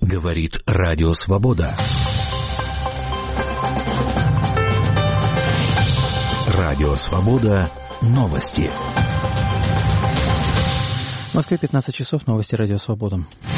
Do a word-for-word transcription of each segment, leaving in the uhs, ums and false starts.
Говорит Радио Свобода. Радио Свобода. Новости. В Москве пятнадцать часов. Новости Радио Свобода.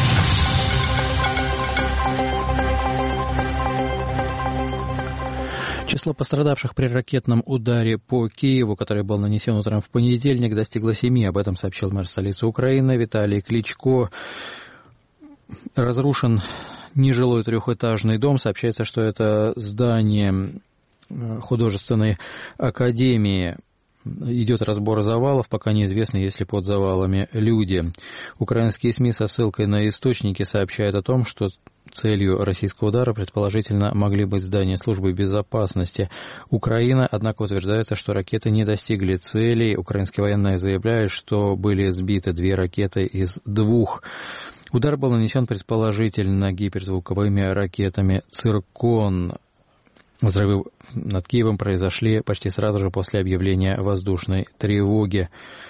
Число пострадавших при ракетном ударе по Киеву, который был нанесен утром в понедельник, достигло семи. Об этом сообщил мэр столицы Украины Виталий Кличко. Разрушен нежилой трехэтажный дом. Сообщается, что это здание художественной академии. Идет разбор завалов, пока неизвестно, есть ли под завалами люди. Украинские СМИ со ссылкой на источники сообщают о том, что целью российского удара предположительно могли быть здания службы безопасности Украины, однако утверждается, что ракеты не достигли целей. Украинские военные заявляют, что были сбиты две ракеты из двух. Удар был нанесен предположительно гиперзвуковыми ракетами «Циркон». Взрывы над Киевом произошли почти сразу же после объявления воздушной тревоги.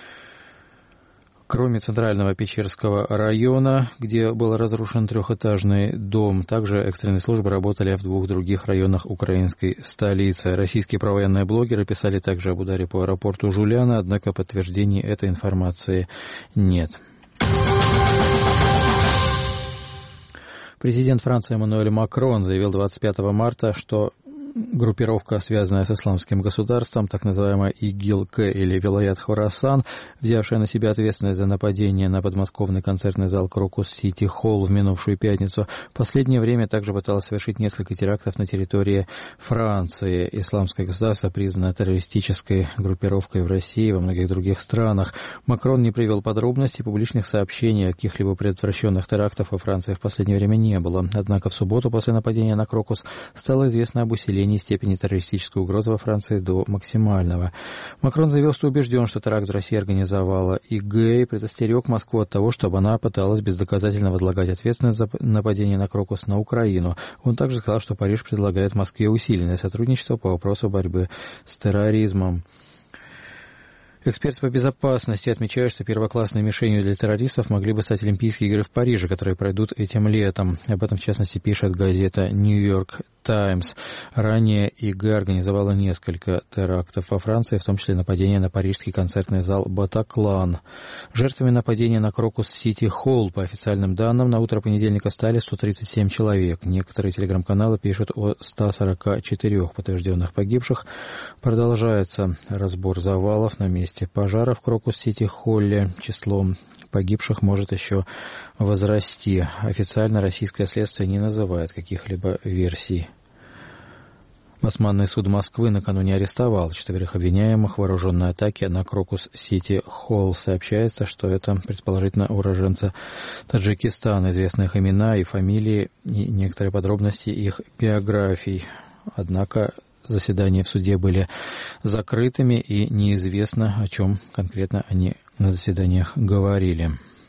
Кроме центрального Печерского района, где был разрушен трехэтажный дом, также экстренные службы работали в двух других районах украинской столицы. Российские провоенные блогеры писали также об ударе по аэропорту Жуляна, однако подтверждений этой информации нет. Президент Франции Эммануэль Макрон заявил двадцать пятого марта, что группировка, связанная с исламским государством, так называемая ИГИЛ-К или Вилаят Хорасан, взявшая на себя ответственность за нападение на подмосковный концертный зал Крокус Сити Холл в минувшую пятницу, в последнее время также пыталась совершить несколько терактов на территории Франции. Исламское государство признано террористической группировкой в России и во многих других странах. Макрон не привел подробностей, публичных сообщений о каких-либо предотвращенных терактах во Франции в последнее время не было. Однако в субботу после нападения на Крокус стало известно об усилении степени террористической угрозы во Франции до максимального. Макрон заявил, что убежден, что теракт в России организовала ИГ, и предостерег Москву от того, чтобы она пыталась бездоказательно возлагать ответственность за нападение на Крокус на Украину. Он также сказал, что Париж предлагает Москве усиленное сотрудничество по вопросу борьбы с терроризмом. Эксперты по безопасности отмечают, что первоклассной мишенью для террористов могли бы стать Олимпийские игры в Париже, которые пройдут этим летом. Об этом, в частности, пишет газета «Нью-Йорк Таймс». Ранее ИГ организовала несколько терактов во Франции, в том числе нападение на парижский концертный зал «Батаклан». Жертвами нападения на Крокус Сити Холл, по официальным данным, на утро понедельника стали сто тридцать семь человек. Некоторые телеграм-каналы пишут о ста сорока четырёх подтвержденных погибших. Продолжается разбор завалов на месте пожара в Крокус Сити Холле. Число погибших может еще возрасти. Официально российское следствие не называет каких-либо версий. Басманный суд Москвы накануне арестовал четверых обвиняемых в вооруженной атаке на Крокус Сити Холл. Сообщается, что это предположительно уроженцы Таджикистана. Известны их имена и фамилии, и некоторые подробности их биографий. Однако заседания в суде были закрытыми, и неизвестно, о чем конкретно они на заседаниях говорили.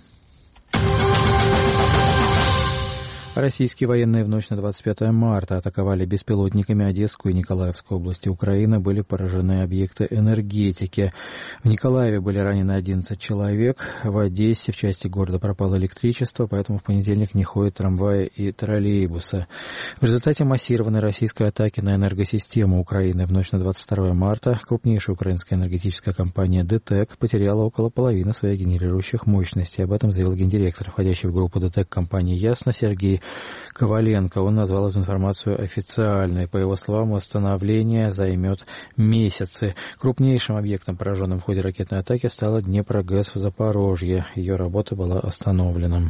Российские военные в ночь на двадцать пятое марта атаковали беспилотниками Одесскую и Николаевскую области Украины. Были поражены объекты энергетики. В Николаеве были ранены одиннадцать человек. В Одессе в части города пропало электричество, поэтому в понедельник не ходят трамваи и троллейбусы. В результате массированной российской атаки на энергосистему Украины в ночь на двадцать второе марта крупнейшая украинская энергетическая компания ДТЭК потеряла около половины своих генерирующих мощностей. Об этом заявил гендиректор, входящий в группу ДТЭК компании «Ясно» Сергей Коваленко. Он назвал эту информацию официальной. По его словам, восстановление займет месяцы. Крупнейшим объектом, пораженным в ходе ракетной атаки, стала Днепрогэс в Запорожье. Ее работа была остановлена.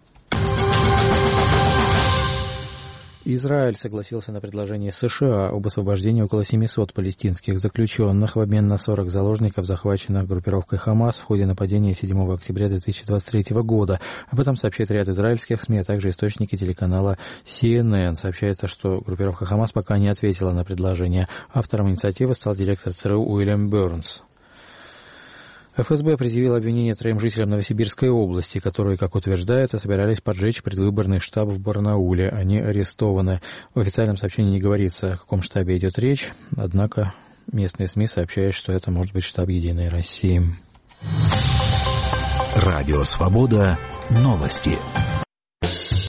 Израиль согласился на предложение США об освобождении около семисот палестинских заключенных в обмен на сорок заложников, захваченных группировкой Хамас в ходе нападения седьмого октября две тысячи двадцать третьего года. Об этом сообщает ряд израильских СМИ, а также источники телеканала си эн эн. Сообщается, что группировка Хамас пока не ответила на предложение. Автором инициативы стал директор ЦРУ Уильям Бернс. эф эс бэ предъявил обвинение троим жителям Новосибирской области, которые, как утверждается, собирались поджечь предвыборный штаб в Барнауле. Они арестованы. В официальном сообщении не говорится, о каком штабе идет речь, однако местные СМИ сообщают, что это может быть штаб «Единой России». Радио «Свобода». Новости.